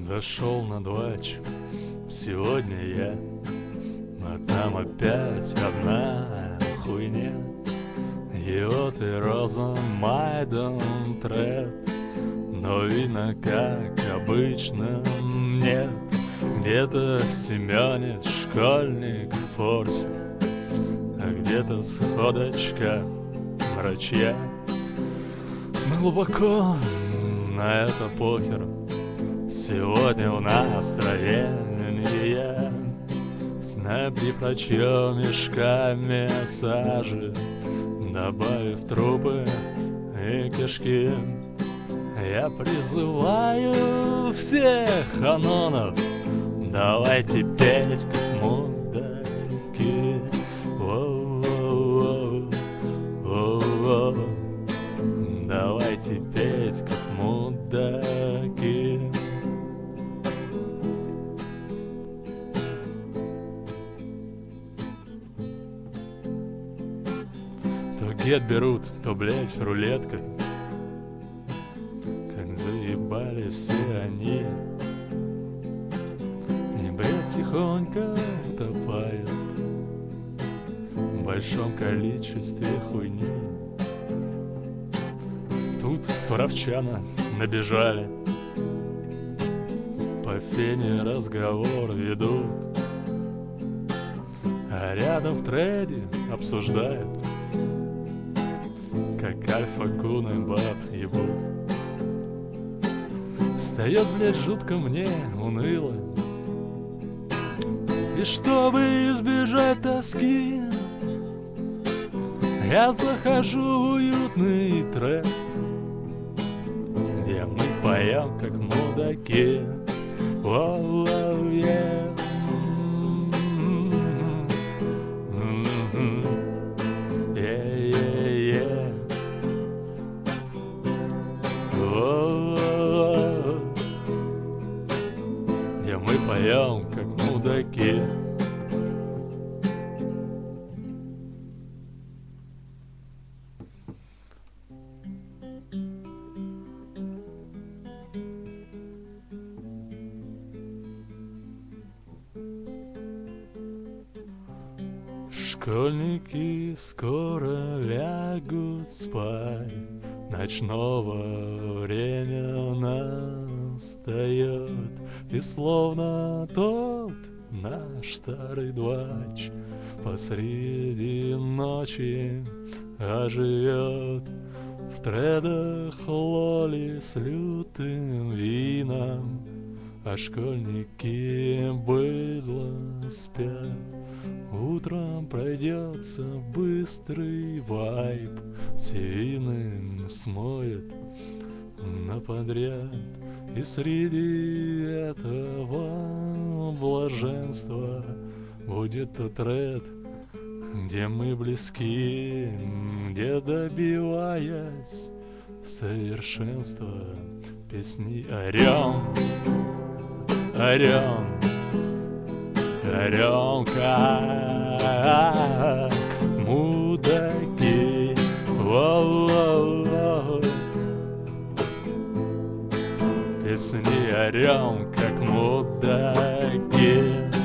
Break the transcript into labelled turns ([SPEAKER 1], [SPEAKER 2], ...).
[SPEAKER 1] Зашел на 2 сегодня я, а там опять одна хуйня. И вот и Розенмайден тред, но видно, как обычно, нет. Где-то Семенец, школьник в форсе, а где-то сходочка врачья. Но глубоко на это похер. Сегодня у нас настроение, снабдив врачьем мешками сажи, добавив трупы и кишки. Я призываю всех анонов, давайте петь как мудаки. Воу-воу-воу, воу-воу. Давайте петь как мудаки. То гет берут, то, блять, рулетка. Как заебали все они. И бред тихонько утопает в большом количестве хуйни. Тут с Воровчана набежали, по фене разговор ведут, а рядом в треде обсуждают, как альфа-куны баб ебут. Встает, блядь, жутко мне уныло, и чтобы избежать тоски, я захожу в уютный тред, где мы поем как мудаки. Воу-воу, yeah. Yeah. Воу-воу. Где мы поем как мудаки. Школьники скоро лягут спать, ночного время настает, и словно тот наш старый двач посреди ночи оживет. В тредах лоли с лютым вином, а школьники быдло спят. Утром пройдется быстрый вайп, сивины смоет на подряд. И среди этого блаженства будет тот тред, где мы близки, где, добиваясь совершенства, песни орем, орем, орем как мудаки. Воу-воу-воу. Песни орем как мудаки.